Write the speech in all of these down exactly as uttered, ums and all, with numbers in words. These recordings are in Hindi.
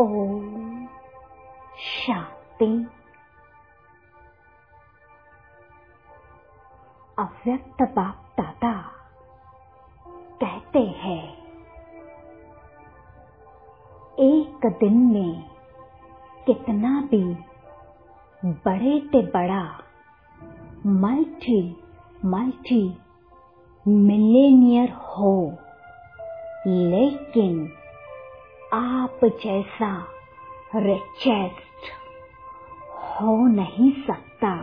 ओम शांति। अव्यक्त बाप दादा कहते हैं, एक दिन में कितना भी बड़े से बड़ा मल्टी मल्टी मिलेनियर हो, लेकिन आप जैसा रिचेस्ट हो नहीं सकता।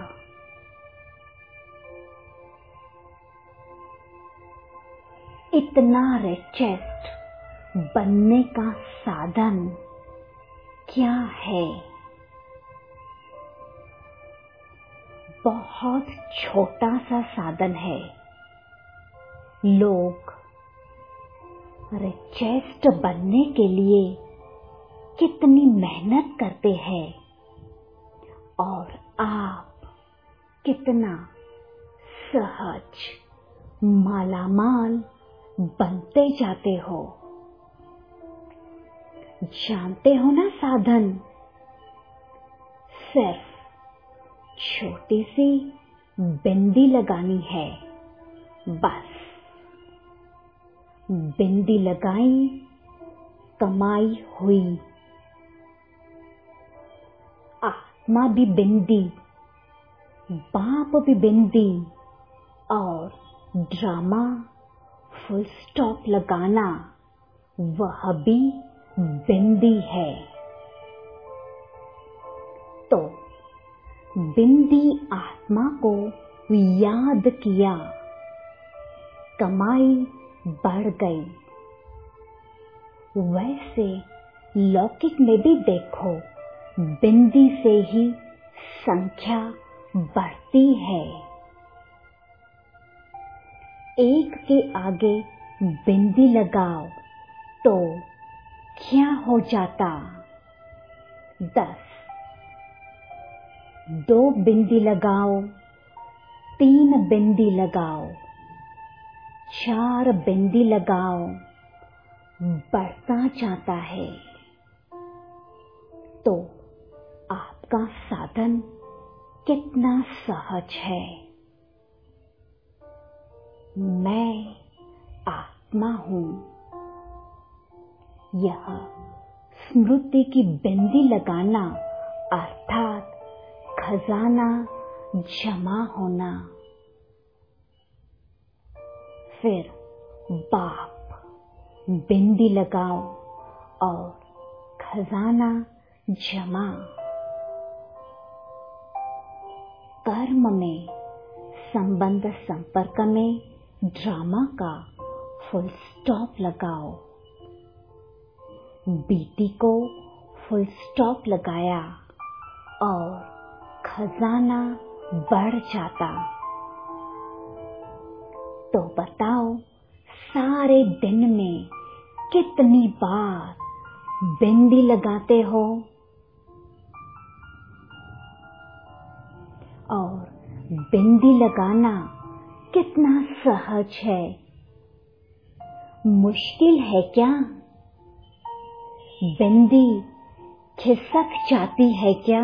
इतना रिचेस्ट बनने का साधन क्या है? बहुत छोटा सा साधन है। लोग रिचेस्ट बनने के लिए कितनी मेहनत करते हैं और आप कितना सहज मालामाल बनते जाते हो। जानते हो ना, साधन सिर्फ छोटी सी बिंदी लगानी है। बस बिंदी लगाई, कमाई हुई। आत्मा भी बिंदी, बाप भी बिंदी, और ड्रामा फुल स्टॉप लगाना वह भी बिंदी है। तो बिंदी आत्मा को याद किया, कमाई बढ़ गई। वैसे लौकिक में भी देखो, बिंदी से ही संख्या बढ़ती है। एक के आगे बिंदी लगाओ तो क्या हो जाता? दस। दो बिंदी लगाओ, तीन बिंदी लगाओ, चार बिंदी लगाओ, बढ़ता जाता है। तो आपका साधन कितना सहज है। मैं आत्मा हूँ। यह स्मृति की बिंदी लगाना अर्थात खजाना जमा होना। फिर बाप बिंदी लगाओ और खजाना जमा। कर्म में संबंध संपर्क में ड्रामा का फुल स्टॉप लगाओ। बीटी को फुल स्टॉप लगाया और खजाना बढ़ जाता। तो बताओ, सारे दिन में कितनी बार बिंदी लगाते हो? और बिंदी लगाना कितना सहज है। मुश्किल है क्या? बिंदी खिसक जाती है क्या?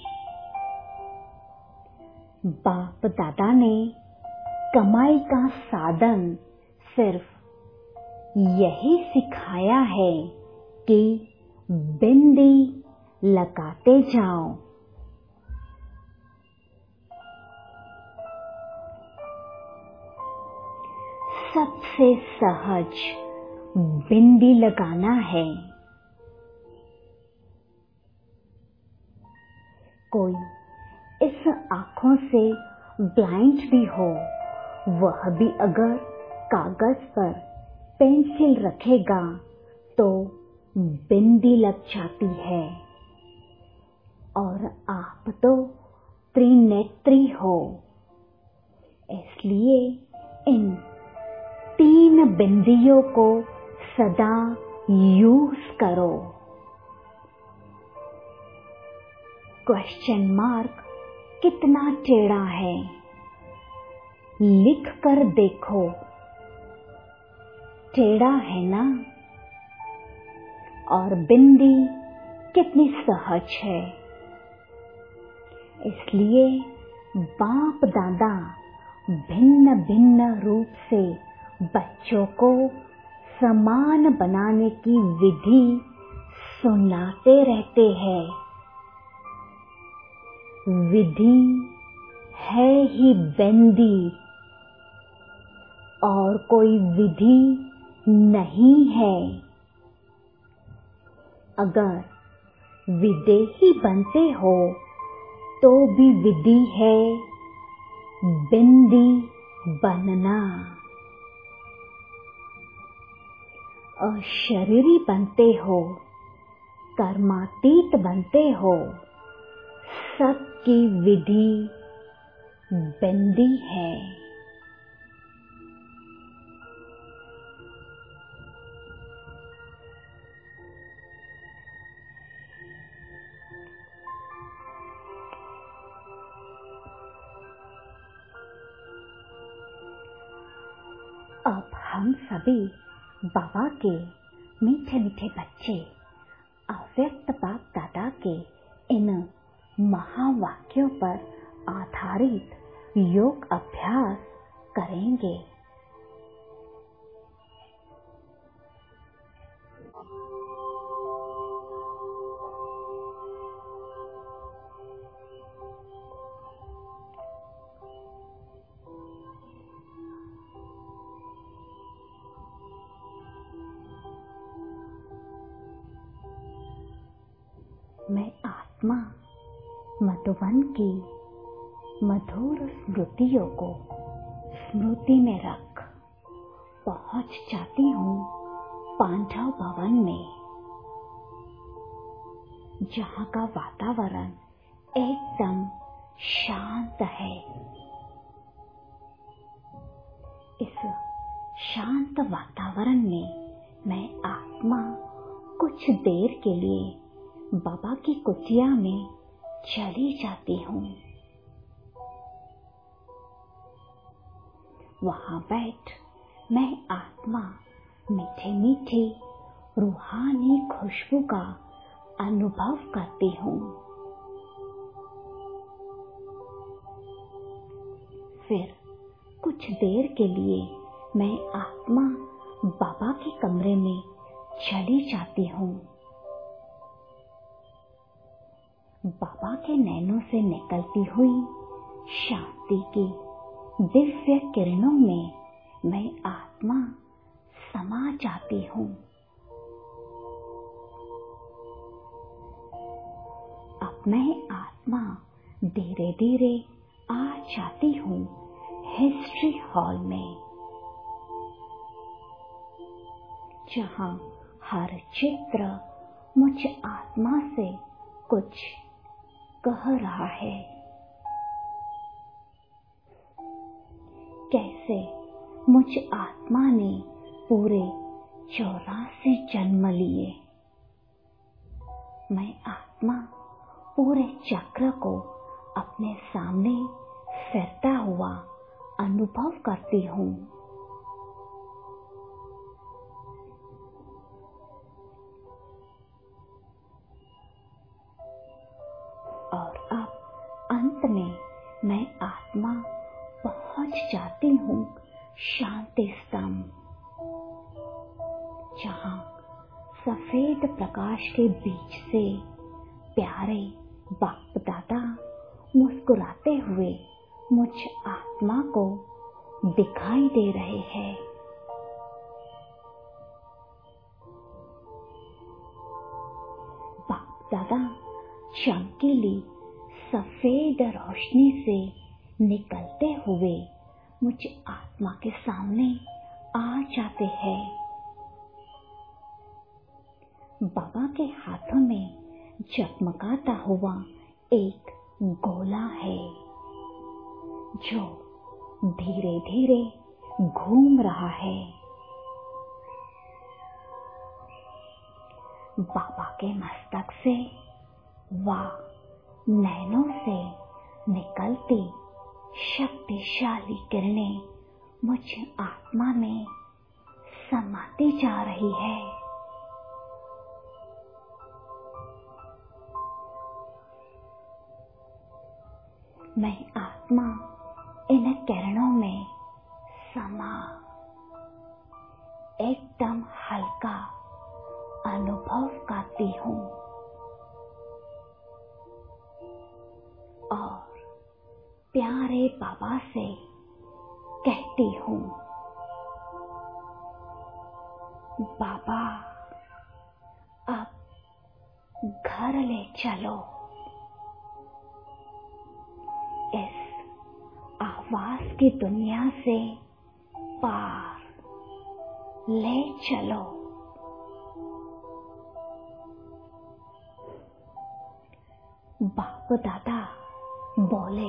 बाप दादा ने कमाई का साधन सिर्फ यही सिखाया है कि बिंदी लगाते जाओ। सबसे सहज बिंदी लगाना है। कोई इस आंखों से ब्लाइंड भी हो, वह भी अगर कागज पर पेंसिल रखेगा तो बिंदी लग जाती है। और आप तो त्रिनेत्री हो, इसलिए इन तीन बिंदियों को सदा यूज करो। क्वेश्चन मार्क कितना टेढ़ा है, लिख कर देखो। टेढ़ा है ना? और बिंदी कितनी सहज है। इसलिए बाप दादा भिन्न भिन्न रूप से बच्चों को समान बनाने की विधि सुनाते रहते हैं। विधि है ही बंदी और कोई विधि नहीं है। अगर विदेही बनते हो तो भी विधि है बंदी बनना। अशरीरी बनते हो, कर्मातीत बनते हो, सबकी विधि बंदी है। अब हम सभी बाबा के मीठे मीठे बच्चे अव्यक्त बाप दादा के इन महावाक्यों पर आधारित योग अभ्यास करेंगे। मैं आत्मा मधुवन की मधुर स्मृतियों को स्मृति में रख पहुंच जाती हूँ पांडव भवन में, जहाँ का वातावरण एकदम शांत है। इस शांत वातावरण में मैं आत्मा कुछ देर के लिए बाबा की कुटिया में चली जाती हूँ। वहाँ बैठ मैं आत्मा मीठे मीठे रूहानी खुशबू का अनुभव करती हूँ। फिर कुछ देर के लिए मैं आत्मा बाबा के कमरे में चली जाती हूँ। बाबा के नैनों से निकलती हुई शांति की दिव्य किरणों में मैं आत्मा समा जाती हूँ। अब मैं आत्मा धीरे धीरे आ जाती हूँ हिस्ट्री हॉल में, जहाँ हर चित्र मुझ आत्मा से कुछ कह रहा है। कैसे मुझ आत्मा ने पूरे चौरासी जन्म लिए। मैं आत्मा पूरे चक्र को अपने सामने फिरता हुआ अनुभव करती हूँ। और अब अंत में मैं आत्मा पहुंच जाती हूँ शांति स्तंभ, जहाँ सफेद प्रकाश के बीच से प्यारे बाप दादा मुस्कुराते हुए मुझ आत्मा को दिखाई दे रहे हैं। बाप दादा चमकीली सफेद रोशनी से निकलते हुए मुझ आत्मा के सामने आ जाते हैं। बाबा के हाथों में जगमगाता हुआ एक गोला है, जो धीरे धीरे घूम रहा है। बाबा के मस्तक से व नैनों से निकलती शक्तिशाली किरणें मुझ आत्मा में समाती जा रही है। मैं आत्मा इन किरणों में समा एकदम हल्का अनुभव करती हूँ और प्यारे बाबा से कहती हूँ, बाबा अब घर ले चलो, इस आवाज की दुनिया से पार ले चलो। बाप दादा बोले,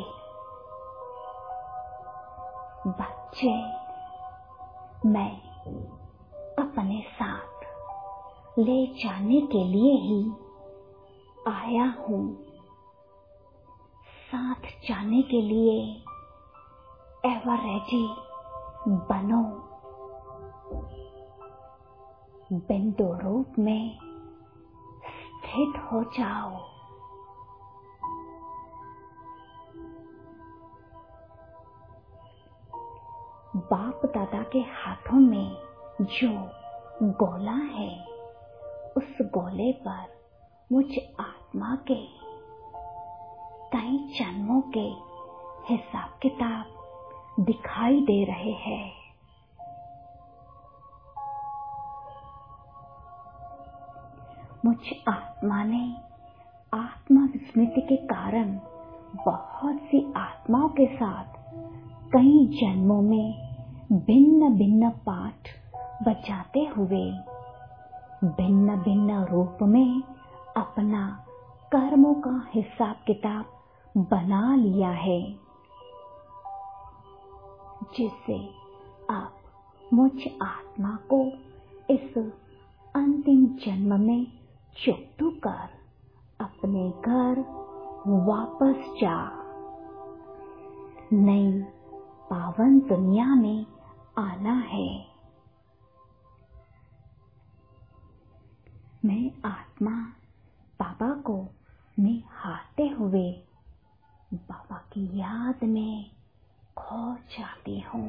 बच्चे मैं अपने साथ ले जाने के लिए ही आया हूँ, साथ जाने के लिए एवर रेडी बनो, बिंदु रूप में स्थित हो जाओ। बाप दादा के हाथों में जो गोला है, उस गोले पर मुझ आत्मा के कई जन्मों के हिसाब किताब दिखाई दे रहे हैं। मुझ आत्मा ने आत्मा विस्मृति के कारण बहुत सी आत्माओं के साथ कई जन्मों में भिन्न भिन्न पाठ बजाते हुए भिन्न भिन्न रूप में अपना कर्मों का हिसाब किताब बना लिया है, जिससे अब मुझ आत्मा को इस अंतिम जन्म में चुकतू कर अपने घर वापस जा नई पावन दुनिया में आना है। मैं आत्मा बाबा को निहारते हुए बाबा की याद में खो जाती हूँ।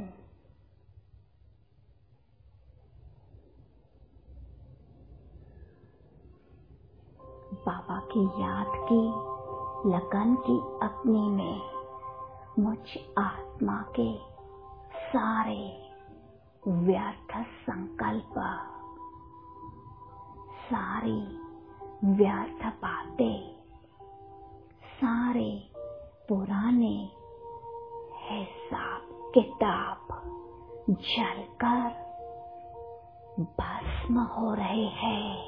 बाबा की याद की लगन की अग्नि में मुझ आत्मा के सारे व्यर्थ संकल्प, सारी व्यर्थ बातें, सारे पुराने हिसाब किताब जलकर भस्म हो रहे हैं।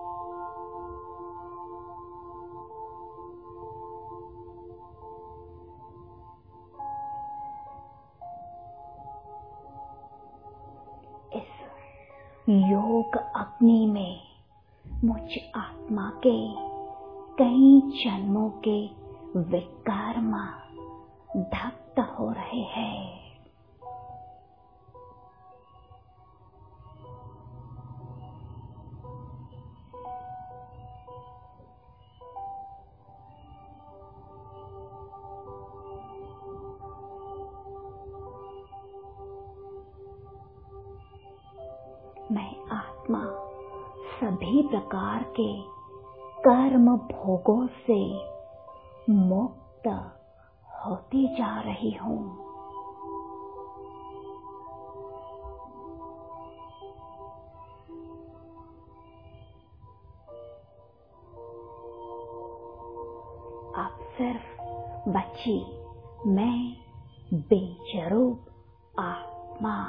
योग अग्नि में मुझ आत्मा के कई जन्मों के विकर्म दग्ध हो रहे हैं। मैं आत्मा सभी प्रकार के कर्म भोगों से मुक्त होती जा रही हूँ। अब सिर्फ बची मैं बेजरूप आत्मा,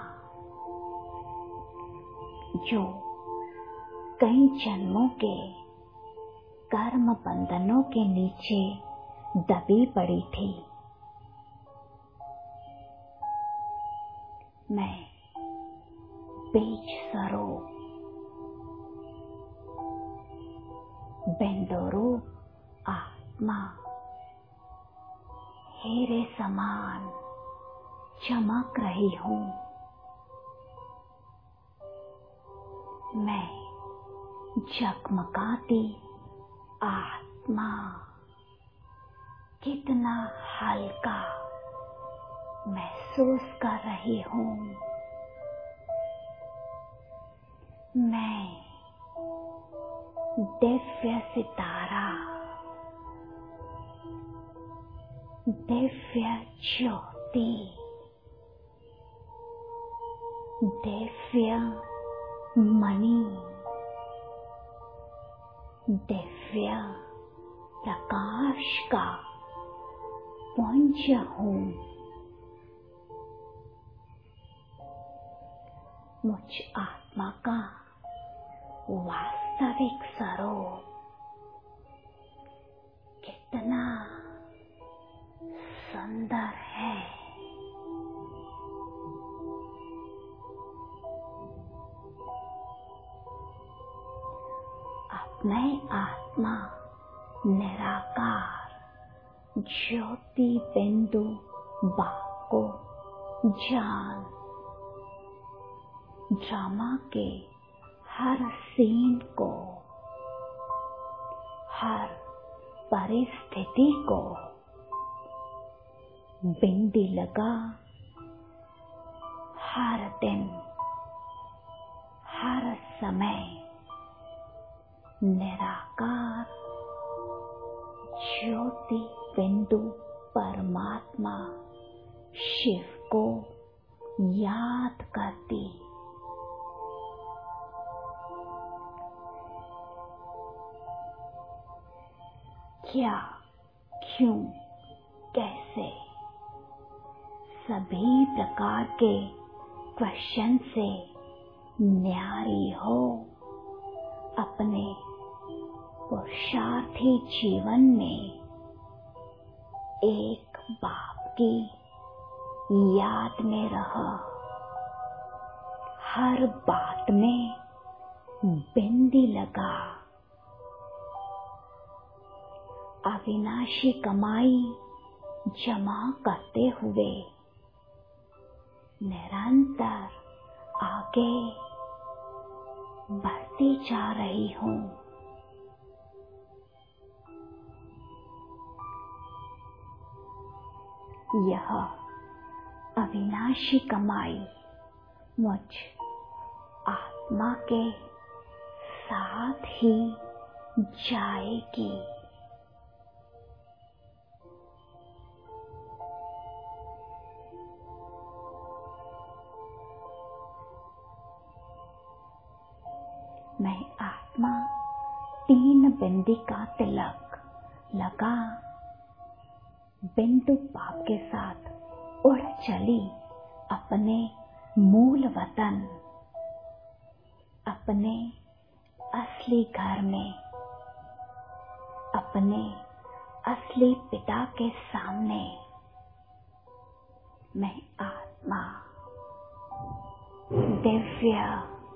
जो कई जन्मों के कर्म बंधनों के नीचे दबी पड़ी थी। मैं बीज स्वरूप बिंदुरूप आत्मा हीरे समान चमक रही हूँ। मैं जगमगाती आत्मा कितना हल्का महसूस कर रही हूँ। मैं दिव्य सितारा, दिव्य ज्योति, दिव्य मणि, दिव्य प्रकाश का पुंज हूँ। मुझ आत्मा का वास्तविक स्वरूप कितना सुंदर है। अब मैं आत्मा निराकार ज्योति बिंदु बाप को जान ड्रामा के हर सीन को, हर परिस्थिति को बिंदी लगा हर दिन, हर समय निराकार ज्योति बिंदु परमात्मा शिव को याद करती। क्या, क्यों, कैसे सभी प्रकार के क्वेश्चन से न्यारी हो अपने पुरुषार्थी जीवन में एक बाप की याद में रहा, हर बात में बिंदी लगा, अविनाशी कमाई जमा करते हुए निरंतर आगे बढ़ती जा रही हूँ। यह अविनाशी कमाई मुझ आत्मा के साथ ही जाएगी। मैं आत्मा तीन बिंदी का तिलक लगा बिंदु बाप के साथ उड़ चली अपने मूल वतन, अपने असली घर में, अपने असली पिता के सामने। मैं आत्मा दिव्य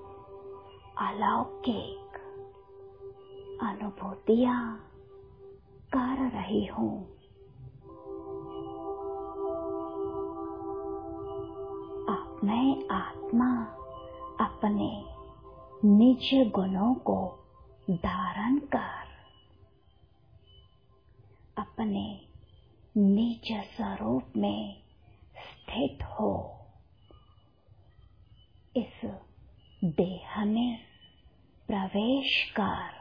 अलौकिक अनुभूतियां कर रही हूँ। अब मैं आत्मा अपने निज गुणों को धारण कर अपने निज स्वरूप में स्थित हो इस देह में प्रवेश कर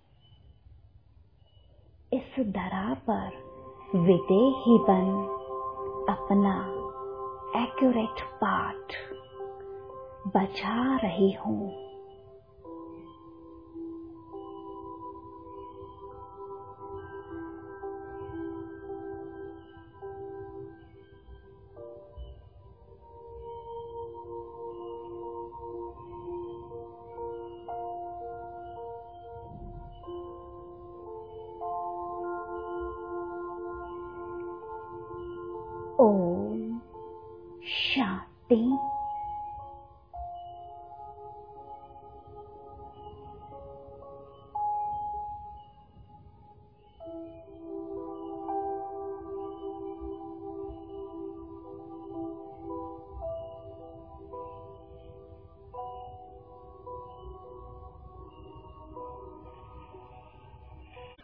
इस धरा पर विदेही बन अपना एक्यूरेट पार्ट बजा रही हूँ। ओम शांति।